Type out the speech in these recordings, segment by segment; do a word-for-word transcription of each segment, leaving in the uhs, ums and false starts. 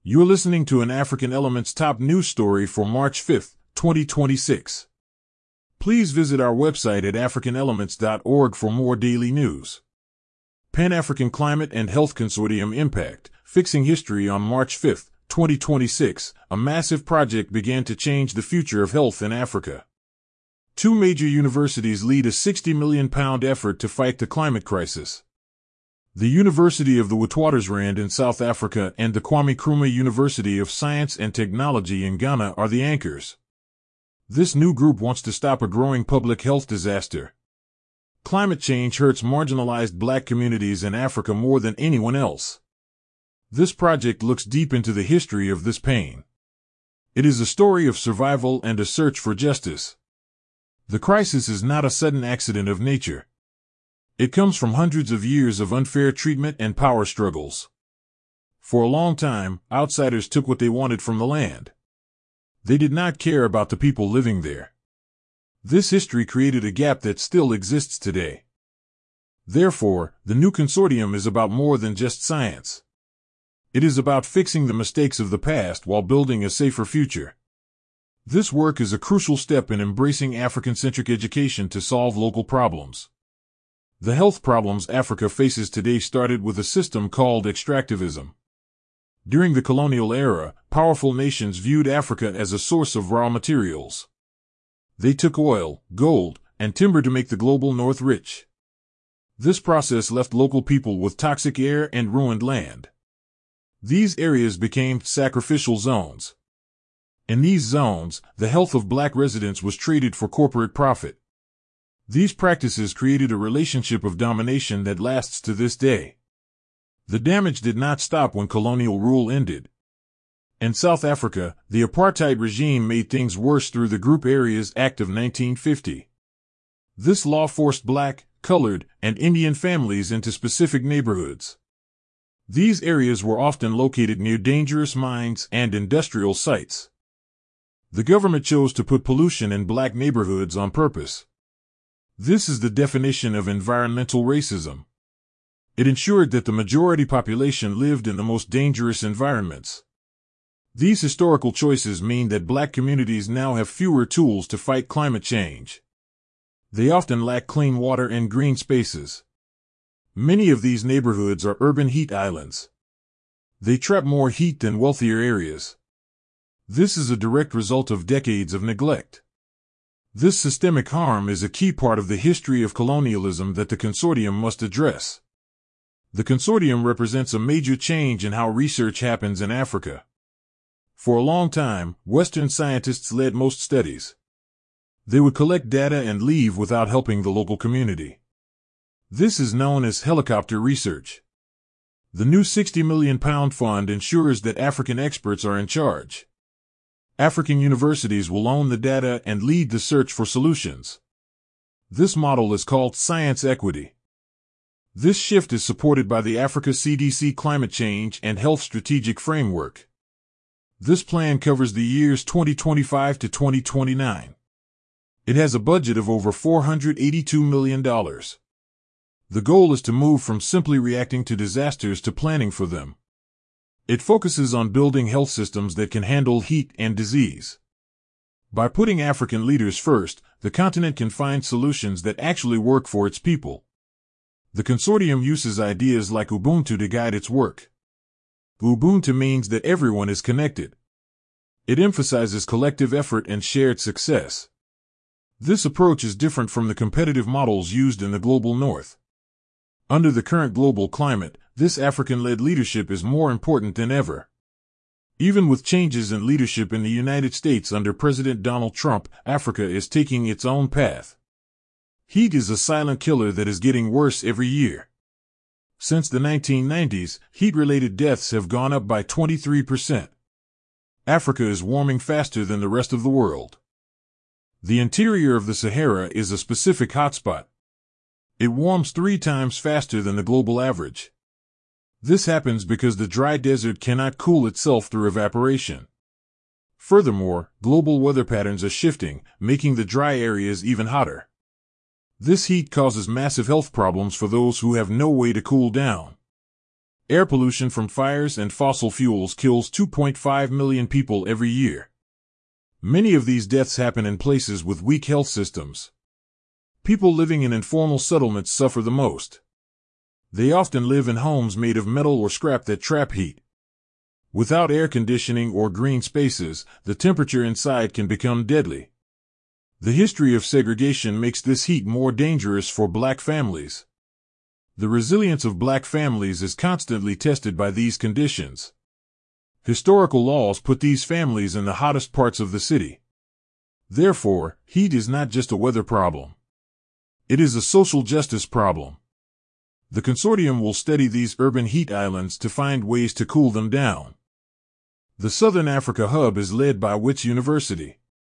You're listening to an African Elements top news story for March fifth, twenty twenty-six. Please visit our website at african elements dot org for more daily news. Pan-African Climate and Health Consortium Impact, Fixing History. On March fifth, twenty twenty-six, a massive project began to change the future of health in Africa. Two major universities lead a sixty million pound effort to fight the climate crisis. The University of the Witwatersrand in South Africa and the Kwame Nkrumah University of Science and Technology in Ghana are the anchors. This new group wants to stop a growing public health disaster. Climate change hurts marginalized black communities in Africa more than anyone else. This project looks deep into the history of this pain. It is a story of survival and a search for justice. The crisis is not a sudden accident of nature. It comes from hundreds of years of unfair treatment and power struggles. For a long time, outsiders took what they wanted from the land. They did not care about the people living there. This history created a gap that still exists today. Therefore, the new consortium is about more than just science. It is about fixing the mistakes of the past while building a safer future. This work is a crucial step in embracing African-centric education to solve local problems. The health problems Africa faces today started with a system called extractivism. During the colonial era, powerful nations viewed Africa as a source of raw materials. They took oil, gold, and timber to make the global north rich. This process left local people with toxic air and ruined land. These areas became sacrificial zones. In these zones, the health of black residents was traded for corporate profit. These practices created a relationship of domination that lasts to this day. The damage did not stop when colonial rule ended. In South Africa, the apartheid regime made things worse through the Group Areas Act of nineteen fifty. This law forced black, colored, and Indian families into specific neighborhoods. These areas were often located near dangerous mines and industrial sites. The government chose to put pollution in black neighborhoods on purpose. This is the definition of environmental racism. It ensured that the majority population lived in the most dangerous environments. These historical choices mean that black communities now have fewer tools to fight climate change. They often lack clean water and green spaces. Many of these neighborhoods are urban heat islands. They trap more heat than wealthier areas. This is a direct result of decades of neglect. This systemic harm is a key part of the history of colonialism that the consortium must address. The consortium represents a major change in how research happens in Africa. For a long time, Western scientists led most studies. They would collect data and leave without helping the local community. This is known as helicopter research. The new sixty million pound fund ensures that African experts are in charge. African universities will own the data and lead the search for solutions. This model is called science equity. This shift is supported by the Africa C D C Climate Change and Health Strategic Framework. This plan covers the years twenty twenty-five to twenty twenty-nine. It has a budget of over four hundred eighty-two million dollars. The goal is to move from simply reacting to disasters to planning for them. It focuses on building health systems that can handle heat and disease. By putting African leaders first, the continent can find solutions that actually work for its people. The consortium uses ideas like Ubuntu to guide its work. Ubuntu means that everyone is connected. It emphasizes collective effort and shared success. This approach is different from the competitive models used in the global north. Under the current global climate, this African-led leadership is more important than ever. Even with changes in leadership in the United States under President Donald Trump, Africa is taking its own path. Heat is a silent killer that is getting worse every year. Since the nineteen nineties, heat-related deaths have gone up by twenty-three percent. Africa is warming faster than the rest of the world. The interior of the Sahara is a specific hotspot. It warms three times faster than the global average. This happens because the dry desert cannot cool itself through evaporation. Furthermore, global weather patterns are shifting, making the dry areas even hotter. This heat causes massive health problems for those who have no way to cool down. Air pollution from fires and fossil fuels kills two point five million people every year. Many of these deaths happen in places with weak health systems. People living in informal settlements suffer the most. They often live in homes made of metal or scrap that trap heat. Without air conditioning or green spaces, the temperature inside can become deadly. The history of segregation makes this heat more dangerous for black families. The resilience of black families is constantly tested by these conditions. Historical laws put these families in the hottest parts of the city. Therefore, heat is not just a weather problem. It is a social justice problem. The consortium will study these urban heat islands to find ways to cool them down. The Southern Africa Hub is led by Wits University.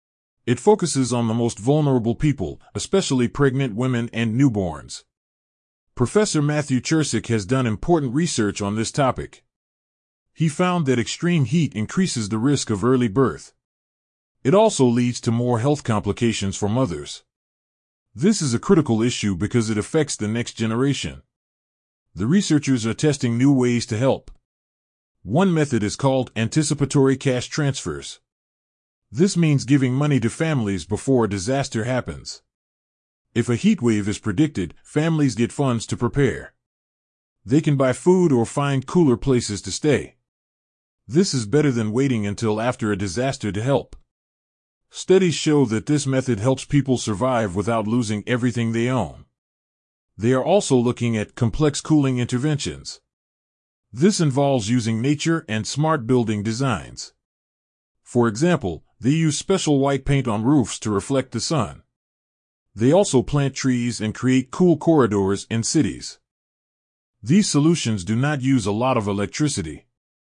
It focuses on the most vulnerable people, especially pregnant women and newborns. Professor Matthew Chersick has done important research on this topic. He found that extreme heat increases the risk of early birth. It also leads to more health complications for mothers. This is a critical issue because it affects the next generation. The researchers are testing new ways to help. One method is called anticipatory cash transfers. This means giving money to families before a disaster happens. If a heat wave is predicted, families get funds to prepare. They can buy food or find cooler places to stay. This is better than waiting until after a disaster to help. Studies show that this method helps people survive without losing everything they own. They are also looking at complex cooling interventions. This involves using nature and smart building designs. For example, they use special white paint on roofs to reflect the sun. They also plant trees and create cool corridors in cities. These solutions do not use a lot of electricity.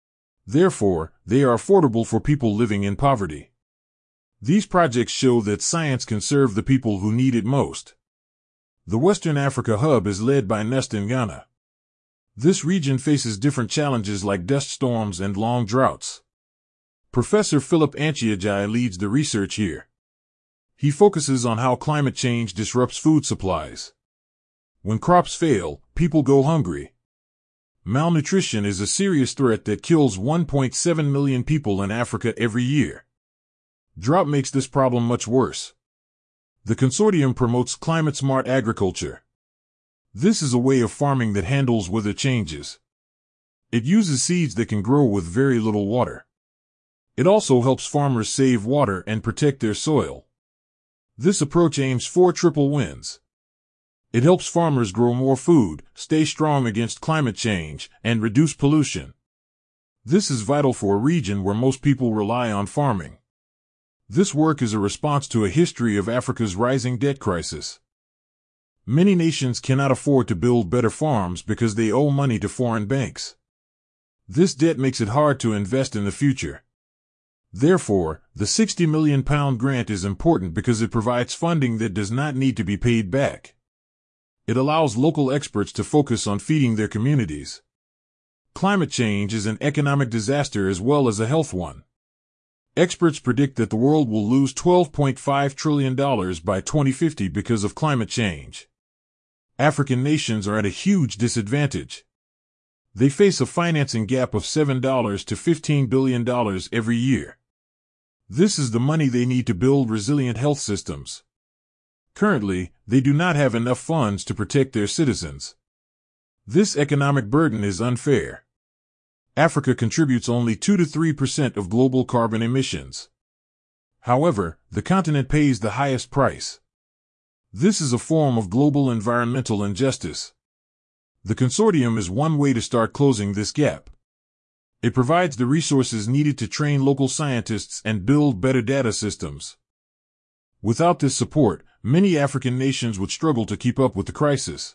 Therefore, they are affordable for people living in poverty. These projects show that science can serve the people who need it most. The Western Africa Hub is led by Nust in Ghana. This region faces different challenges like dust storms and long droughts. Professor Philip Antjiajai leads the research here. He focuses on how climate change disrupts food supplies. When crops fail, people go hungry. Malnutrition is a serious threat that kills one point seven million people in Africa every year. Drought makes this problem much worse. The consortium promotes climate-smart agriculture. This is a way of farming that handles weather changes. It uses seeds that can grow with very little water. It also helps farmers save water and protect their soil. This approach aims for triple wins. It helps farmers grow more food, stay strong against climate change, and reduce pollution. This is vital for a region where most people rely on farming. This work is a response to a history of Africa's rising debt crisis. Many nations cannot afford to build better farms because they owe money to foreign banks. This debt makes it hard to invest in the future. Therefore, the sixty million pound grant is important because it provides funding that does not need to be paid back. It allows local experts to focus on feeding their communities. Climate change is an economic disaster as well as a health one. Experts predict that the world will lose twelve point five trillion dollars by twenty fifty because of climate change. African nations are at a huge disadvantage. They face a financing gap of seven to fifteen billion dollars every year. This is the money they need to build resilient health systems. Currently, they do not have enough funds to protect their citizens. This economic burden is unfair. Africa contributes only two to three percent of global carbon emissions. However, the continent pays the highest price. This is a form of global environmental injustice. The consortium is one way to start closing this gap. It provides the resources needed to train local scientists and build better data systems. Without this support, many African nations would struggle to keep up with the crisis.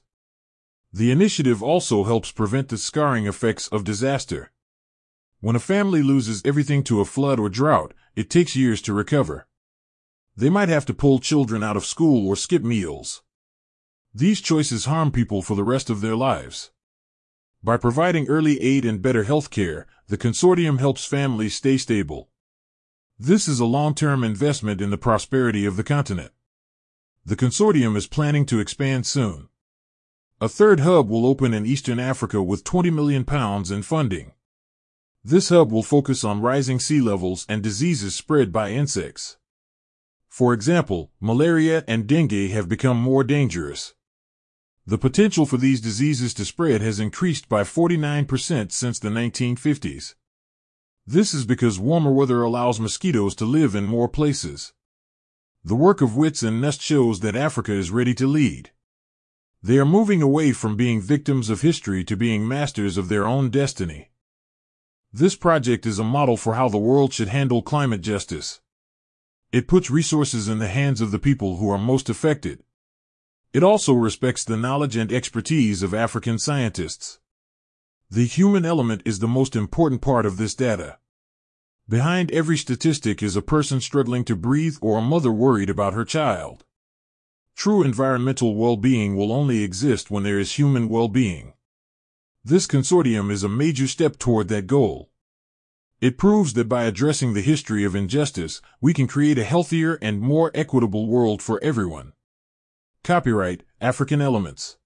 The initiative also helps prevent the scarring effects of disaster. When a family loses everything to a flood or drought, it takes years to recover. They might have to pull children out of school or skip meals. These choices harm people for the rest of their lives. By providing early aid and better health care, the consortium helps families stay stable. This is a long-term investment in the prosperity of the continent. The consortium is planning to expand soon. A third hub will open in Eastern Africa with twenty million pounds in funding. This hub will focus on rising sea levels and diseases spread by insects. For example, malaria and dengue have become more dangerous. The potential for these diseases to spread has increased by forty-nine percent since the nineteen fifties. This is because warmer weather allows mosquitoes to live in more places. The work of Wits and Nest shows that Africa is ready to lead. They are moving away from being victims of history to being masters of their own destiny. This project is a model for how the world should handle climate justice. It puts resources in the hands of the people who are most affected. It also respects the knowledge and expertise of African scientists. The human element is the most important part of this data. Behind every statistic is a person struggling to breathe or a mother worried about her child. True environmental well-being will only exist when there is human well-being. This consortium is a major step toward that goal. It proves that by addressing the history of injustice, we can create a healthier and more equitable world for everyone. Copyright African Elements.